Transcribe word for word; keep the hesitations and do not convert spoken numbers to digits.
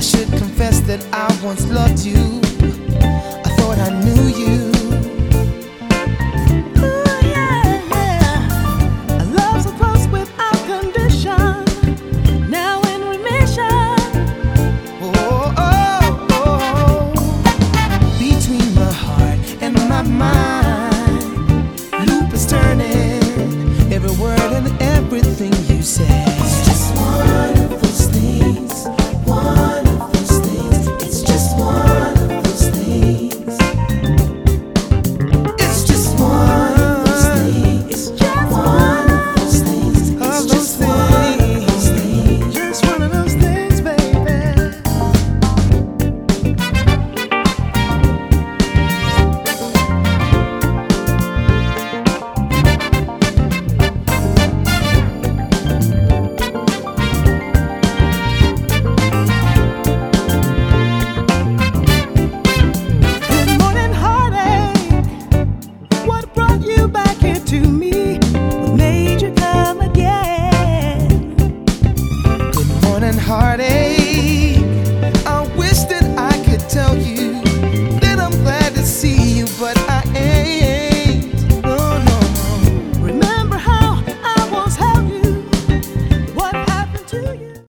should confess that I once loved you. I thought I knew you. Ooh, yeah, yeah. A love so close without condition, now in remission. Oh, oh, oh. Between my heart and my mind, loop is turning. Every word and everything you say. It's just one of those things. One of those things. It's just one of those things. It's just one of those things. It's just one of those things. It's just one of those things. Just one of those things, baby. Good morning, heartache. What brought you back here to me? What made you come again? Good morning, heartache.